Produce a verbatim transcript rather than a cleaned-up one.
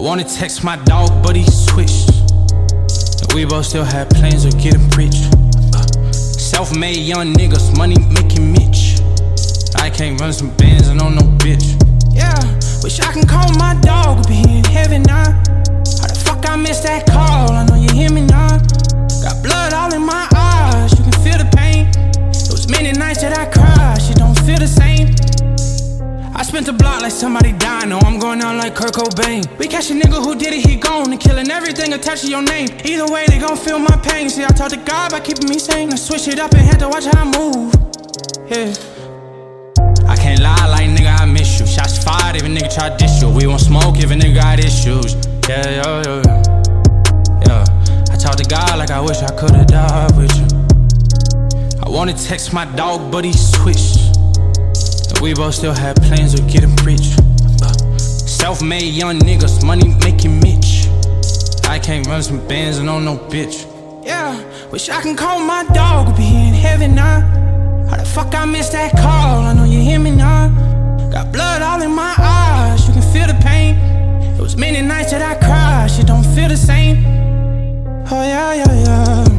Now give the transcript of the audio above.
wanna text my dog, but he switched. And we both still had plans of getting rich. uh, Self-made young niggas, money making Mitch. I can't run some bands and on no bitch. Yeah, wish I can call my dog, be in heaven now. How the fuck I missed that call? I know you hear me now. Got blood all in my eyes, you can feel the pain. Those many nights that I cried, shit don't feel the same. I spent the block like somebody died, no, I'm going out like Kurt Cobain. We catch a nigga who did it, he gone, and killing everything attached to your name. Either way, they gon' feel my pain. See, I talked to God by keeping me sane. I switch it up and had to watch how I move. Yeah, I can't lie like nigga, I miss you. Shots fired if a nigga try to diss you. We won't smoke if a nigga got issues. Yeah, yeah, yeah, yeah. I talked to God like I wish I could've died with you. I wanna text my dog, but he switched. And we both still had plans of getting rich. uh, Self-made young niggas, money making Mitch. I can't run some bands and on no bitch. Yeah, wish I can call my dog, be in heaven now. How the fuck I missed that call? I know you hear me now. Got blood all in my eyes, you can feel the pain. It was many nights that I cried, shit don't feel the same. Oh yeah, yeah, yeah.